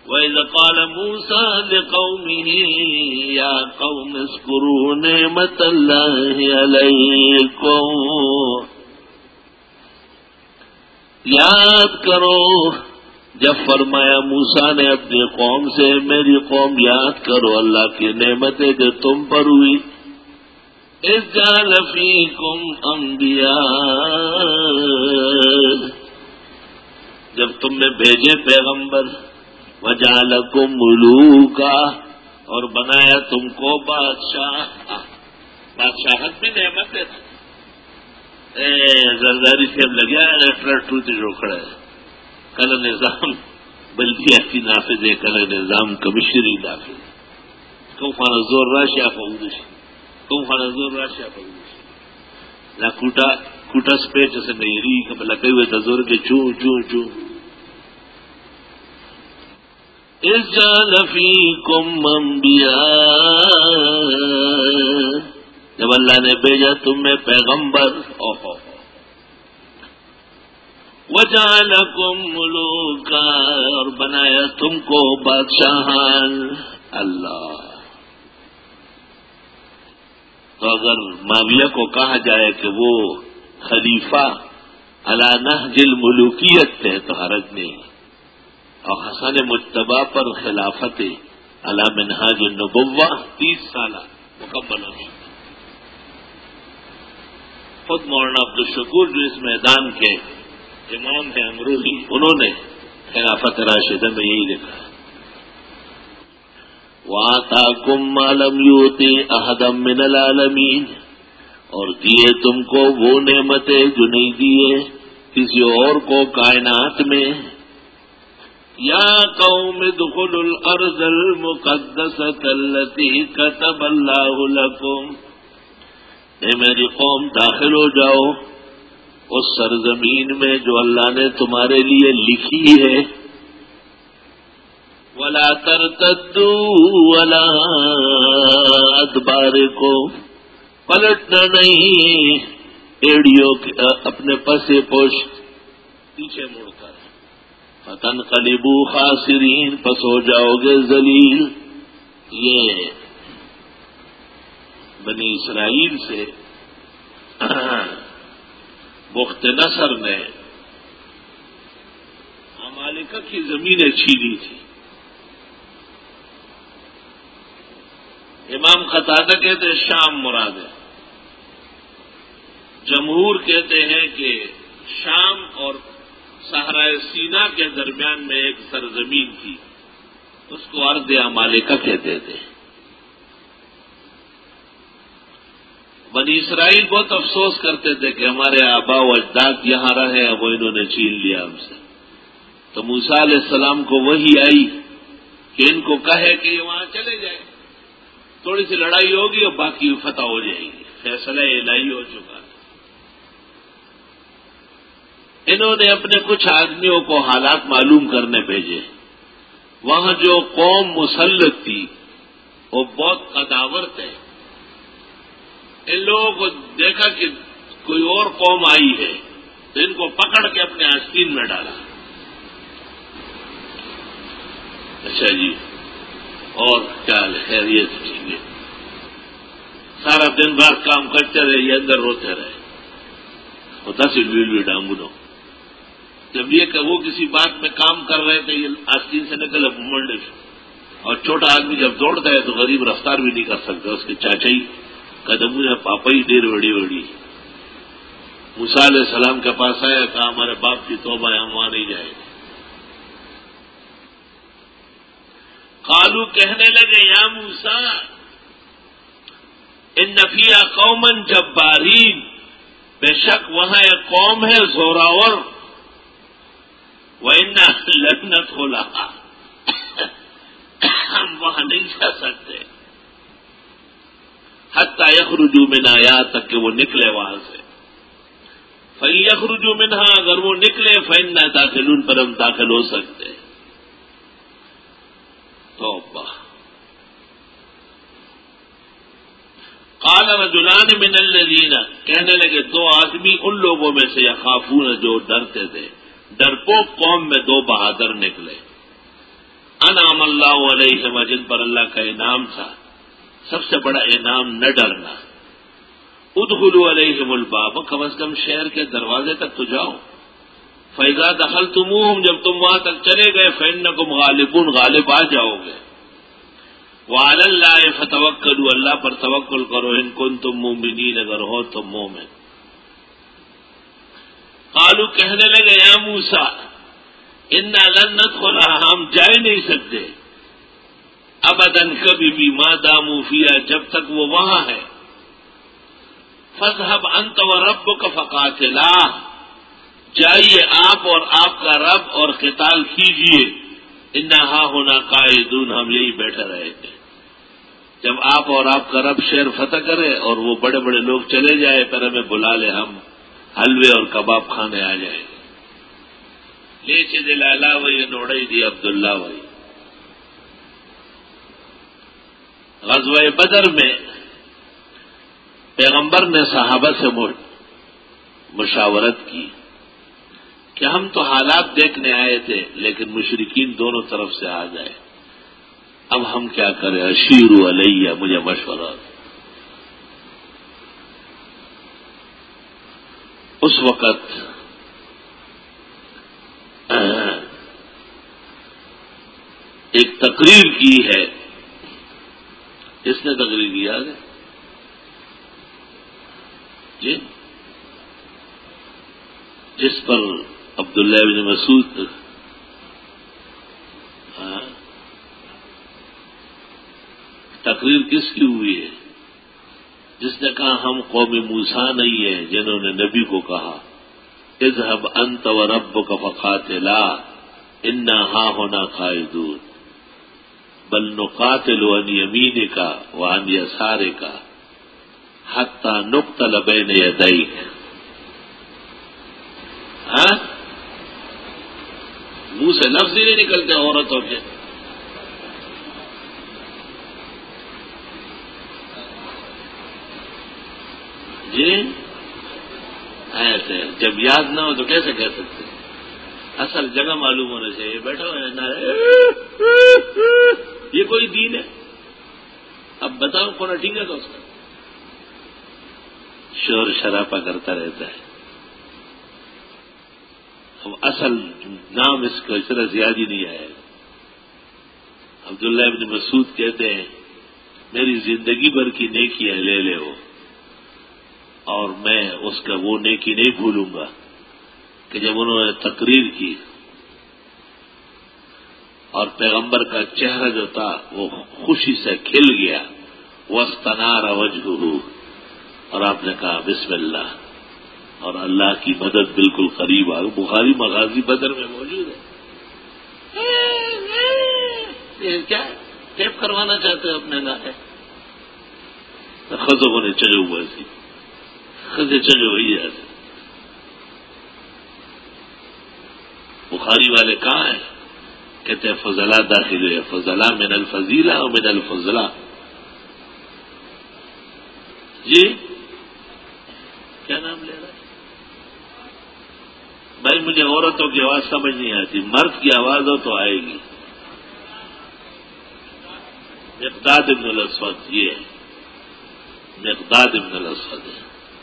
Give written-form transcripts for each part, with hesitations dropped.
وَإِذْ قَالَ مُوسَىٰ لِقَوْمِهِ يَا قَوْمِ اذْكُرُوا نِعْمَةَ اللَّهِ عَلَيْكُمْ، یاد کرو جب فرمایا موسیٰ نے اپنی قوم سے، میری قوم یاد کرو اللہ کی نعمتیں جو تم پر ہوئی. اذ جعل فیکم انبیاء، جب تم نے بھیجے پیغمبر، وجعلکم ملوکا، اور بنایا تم کو بادشاہ. بادشاہت بھی نعمت ہے. زرداری سے اب لگیا ٹوٹ جو کھڑا ہے. کل نظام بلدیاتی نافذ ہے، کل نظام کمشنری نافذ. کم خانہ زور راشیا فوندش، کم خانہ زور راشیا فوندش. لا کوٹا سپیٹ سے میری کب لگے ہوئے تزور کے چوں چوں چوں. اذ جعل فیکم انبیاء، جب اللہ نے بھیجا تم میں پیغمبر. وجعلکم ملوکا، اور بنایا تم کو بادشاہان. اللہ، تو اگر معاویہ کو کہا جائے کہ وہ خلیفہ علی نہج الملوکیت تھے تو حرج نہیں، اور حسن مجتبی پر خلافت علی منہاج النبوہ 30 سالہ مکمل ہو گئی. خود مولانا عبدالشکور جو اس میدان کے امام ہیں امروہی، انہوں نے خلافت راشدہ میں یہی لکھا ہے، وَآتَاكُم مَّا لَمْ يُؤْتِ أَحَدًا مِّنَ الْعَالَمِينَ، اور دیے تم کو وہ نعمتیں جو نہیں دیے کسی اور کو کائنات میں. یا قوم ادخلوا الارض المقدسة التي كتب اللہ لكم، اے میری قوم داخل ہو جاؤ اس سرزمین میں جو اللہ نے تمہارے لیے لکھی ہے. وَلَا تَرْتَدُّوا عَلَىٰ أَدْبَارِكُمْ، پلٹنا نہیں ایڑیوں اپنے پسے پشت، پیچھے مڑ کر. فَتَنْقَلِبُوا خَاسِرِينَ، پس ہو جاؤ گے ذلیل. یہ بنی اسرائیل سے بخت نصر نے عمالقہ کی زمینیں چھینی تھی. امام قتادہ کہتے ہیں شام مراد ہے، جمہور کہتے ہیں کہ شام اور صحرائے سینا کے درمیان میں ایک سرزمین تھی، اس کو ارض عمالقہ کہتے تھے. بنی اسرائیل بہت افسوس کرتے تھے کہ ہمارے آبا و اجداد یہاں رہے، اب وہ انہوں نے چھین لیا ہم سے. تو موسیٰ علیہ السلام کو وحی آئی کہ ان کو کہے کہ یہ وہاں چلے جائیں، تھوڑی سی لڑائی ہوگی اور باقی فتح ہو جائے گی، فیصلہ الہی ہو چکا. انہوں نے اپنے کچھ آدمیوں کو حالات معلوم کرنے بھیجے. وہاں جو قوم مسلط تھی وہ بہت قداور تھے. ان لوگوں کو دیکھا کہ کوئی اور قوم آئی ہے تو ان کو پکڑ کے اپنے آستین میں ڈالا. اچھا جی، اور کیا خیریت ٹھیک ہے. سارا دن رات کام کرتے رہے، یہ اندر روتے رہے. ہوتا سی ویل ڈانگنو جب یہ کہ وہ کسی بات میں کام کر رہے تھے، یہ آستین سے نکل منڈے سے. اور چھوٹا آدمی جب دوڑتا ہے تو غریب رفتار بھی نہیں کر سکتا، اس کے چاچا ہی قدموں یا پاپا ہی دیر بڑی بڑی. موسیٰ علیہ السلام کے پاس آیا، کہا ہمارے باپ کی توبہ ہے، ہم وہاں نہیں جائیں گے. قالو کہنے لگے یا موسیٰ ان فیہا قوما جبارین، بے شک وہاں ایک قوم ہے زوراور. وَإِنَّا لَن نَدْخُلَهَا، ہم وہاں نہیں جا سکتے. حَتَّى يَخْرُجُوا مِنْهَا، یہاں تک کہ وہ نکلے وہاں سے. فَإِن يَخْرُجُوا مِنْهَا، اگر وہ نکلے فَإِنَّا دَاخِلُونَ، پر ہم داخل ہو سکتے. توبہ. قال رجلان من الذین، کہنے لگے دو آدمی ان لوگوں میں سے یخافون جو ڈرتے تھے. ڈرپوک قوم میں دو بہادر نکلے. انا اللہ علیہم، جن پر اللہ کا انعام تھا، سب سے بڑا انعام نہ ڈرنا. ادخلوا علیہم الباب، کم از کم شہر کے دروازے تک تو جاؤ. فإذا دخلتموہم، جب تم وہاں تک چلے گئے، فإنکم غالبون، غالب آ جاؤ گے. وعلی اللہ فتوکلوا، اللہ پر توکل کرو، ان کنتم مؤمنین، اگر ہو تم مومن. قالوا، کہنے لگے، یا موسیٰ انا لن ندخلها، ہم جا ہی نہیں سکتے، ابداً کبھی بھی، ما داموا فیہا، جب تک وہ وہاں ہے. فاذهب انت وربک فقاتلا، جائیے آپ اور آپ کا رب اور قتال کیجیے. انا ہاہنا قاعدون، ہم یہی بیٹھے رہے تھے. جب آپ اور آپ کا رب شہر فتح کرے اور وہ بڑے بڑے لوگ چلے جائے، پھر ہمیں بلا لے، ہم حلوے اور کباب کھانے آ جائیں گے. لیچے دلالا وہی نوڑی دی عبداللہ وہی. غزوہ بدر میں پیغمبر نے صحابہ سے مشاورت کی کہ ہم تو حالات دیکھنے آئے تھے، لیکن مشرکین دونوں طرف سے آ گئے، اب ہم کیا کریں؟ اشیروا علیہ، مجھے مشورہ. اس وقت ایک تقریر کی ہے. اس نے تقریر کی یاد ہے جی، جس پر عبداللہ بن مسعود تقریر کس کی ہوئی ہے؟ جس نے کہا ہم قوم موسیٰ نہیں ہیں جنہوں نے نبی کو کہا اذهب انت وربک فقاتلا انا ہاہنا قاعدون بل نقاتل عن یمینک وعن یسارک حتی نقتل بین یدیک. منہ سے لفظ ہی نہیں نکلتے عورتوں کے. جی ایسے جب یاد نہ ہو تو کیسے کہہ سکتے؟ اصل جگہ معلوم ہونے سے یہ بیٹھا ہوا ہے، یہ کوئی دین ہے؟ اب بتاؤ کون ٹھیک ہے تو اس کا شور شرابہ کرتا رہتا ہے. اب اصل نام اس کو اس طرح زیادہ ہی نہیں آئے. عبداللہ ابن مسعود کہتے ہیں میری زندگی بھر کی نیکی ہے لے وہ، اور میں اس کا وہ نیکی نہیں بھولوں گا کہ جب انہوں نے تقریر کی اور پیغمبر کا چہرہ جو تھا وہ خوشی سے کھل گیا. واستنار وجہہ، اور آپ نے کہا بسم اللہ، اور اللہ کی مدد بالکل قریب آ گئی. بخاری مغازی بدر میں موجود ہے. یہ کیا ٹیپ کروانا چاہتے ہیں اپنے نائے؟ خزوں نے چلے ہوئے سی خزے چلے ہوئی ایسے. بخاری والے کہاں ہیں؟ کہتے ہیں فضلہ داخل ہوئے. فضلہ من الفضیلہ اور من الفضلہ. جی کیا نام لے رہا ہے بھائی؟ مجھے عورتوں کی آواز سمجھ نہیں آتی، مرد کی آواز ہو تو آئے گی. مقداد ابن الاسود، یہ مقداد ابن الاسود ہے.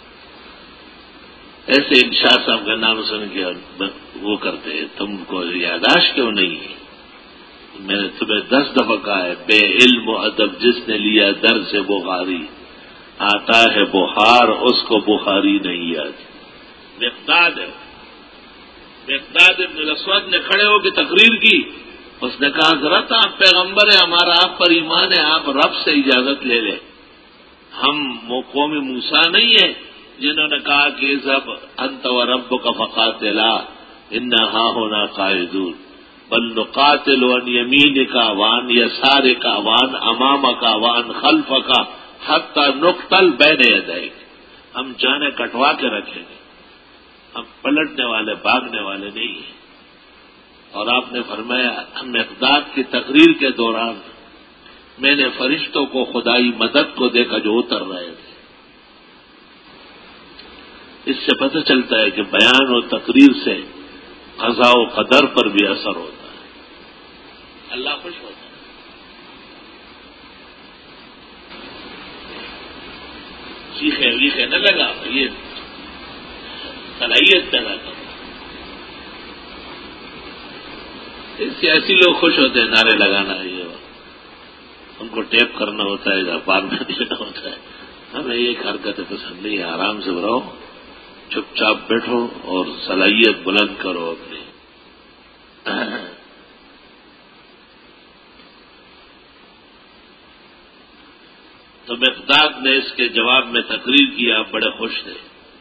ایسے انشاء صاحب کا نام سن کے وہ کرتے ہیں. تم کو یاداشت کیوں نہیں ہے؟ میں نے تمہیں 10 دفعہ کہا ہے بے علم و ادب جس نے لیا در سے بخاری، آتا ہے بخار اس کو بخاری نہیں آتی. مقداد ہے. مقداد ابن الاسود نے کھڑے ہو کے تقریر کی. اس نے کہا حضرت آپ پیغمبر ہیں، ہمارا آپ پر ایمان ہے، آپ رب سے اجازت لے لیں. ہم قوم موسیٰ نہیں ہیں جنہوں نے کہا کہ اذهب انت وربک فقاتلا انا ہاہنا قاعدون بل نقاتل عن یمینک وعن یسارک وعن امامک وعن خلفک حتی نقتل بین یدیک. ہم جانیں کٹوا کے رکھیں گے، ہم پلٹنے والے بھاگنے والے نہیں ہیں. اور آپ نے فرمایا مقداد کی تقریر کے دوران میں نے فرشتوں کو خدائی مدد کو دیکھا جو اتر رہے تھے. اس سے پتہ چلتا ہے کہ بیان و تقریر سے قضاء و قدر پر بھی اثر ہوتا ہے. اللہ خوش ہوتا ہے. چیخیں ویخیں نہ لگا، یہ صلاحیت پیدا کرو۔ سیاسی لوگ خوش ہوتے ہیں نعرے لگانا، یہ ان کو ٹیپ کرنا ہوتا ہے، اخبار میں دینا ہوتا ہے۔ ہمیں یہ حرکتیں پسند نہیں ہے، آرام سے رہو، چپ چاپ بیٹھو اور صلاحیت بلند کرو اپنی۔ تو مقداد نے اس کے جواب میں تقریر کیا، بڑے خوش تھے۔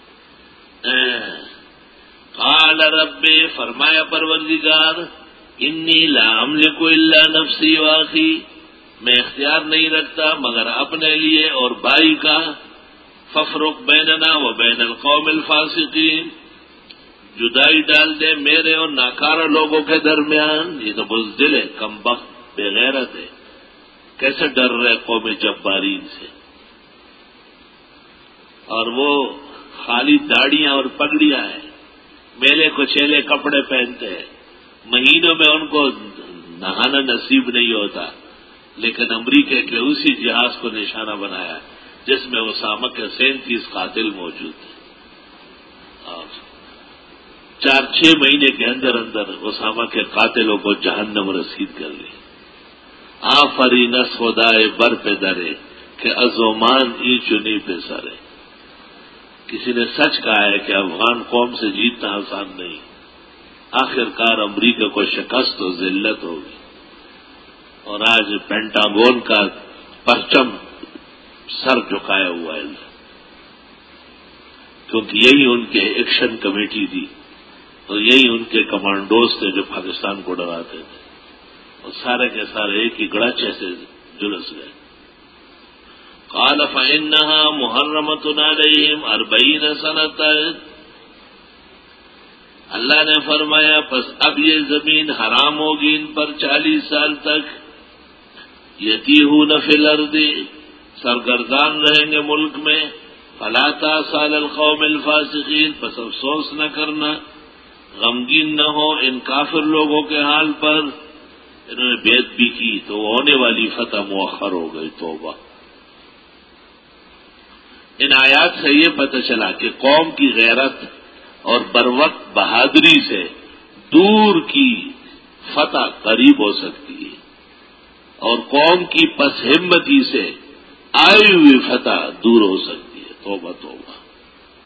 قال رب، فرمایا پروردگار، انی لا املک الا نفسی واخی، میں اختیار نہیں رکھتا مگر اپنے لیے اور بھائی کا، ففرق بیننا و بین القوم الفاسقین، جدائی ڈال دے میرے اور ناکارہ لوگوں کے درمیان۔ یہ تو بزدل ہے، کم بخت، بے غیرت ہے، کیسے ڈر رہے قوم جبارین سے؟ اور وہ خالی داڑیاں اور پگڑیاں ہیں، میلے کچیلے کپڑے پہنتے ہیں، مہینوں میں ان کو نہانا نصیب نہیں ہوتا، لیکن امریکہ کے اسی جہاز کو نشانہ بنایا جس میں اسامہ کے 37 قاتل موجود ہیں، اور 4-6 مہینے کے اندر اندر اسامہ کے قاتلوں کو جہنم رسید کر لی۔ آفرینس خدائے بر پہ درے کہ ازومان ای چنی پہ سرے۔ کسی نے سچ کہا ہے کہ افغان قوم سے جیتنا آسان نہیں، آخر کار امریکہ کو شکست و ذلت ہوگی۔ اور آج پینٹاگون کا پرچم سر جھکایا ہوا ہے، کیونکہ یہی ان کے ایکشن کمیٹی تھی اور یہی ان کے کمانڈوز تھے جو پاکستان کو ڈراتے تھے، اور سارے کے سارے ایک ہی گڑاچے سے جلس گئے۔ قال فإنها محرمة عليهم 40 سنة، اللہ نے فرمایا پس اب یہ زمین حرام ہوگی ان پر 40 سال تک، یتیہون فی الارض، سرگردان رہیں گے ملک میں، فلا تأس علی القوم الفاسقین، پس افسوس نہ کرنا، غمگین نہ ہو ان کافر لوگوں کے حال پر۔ انہوں نے بیعت بھی کی تو ہونے والی فتح مؤخر ہو گئی، توبہ۔ ان آیات سے یہ پتہ چلا کہ قوم کی غیرت اور بروقت بہادری سے دور کی فتح قریب ہو سکتی ہے، اور قوم کی پس ہمتی سے آئی ہوئی فتح دور ہو سکتی ہے۔ توبہ توبہ۔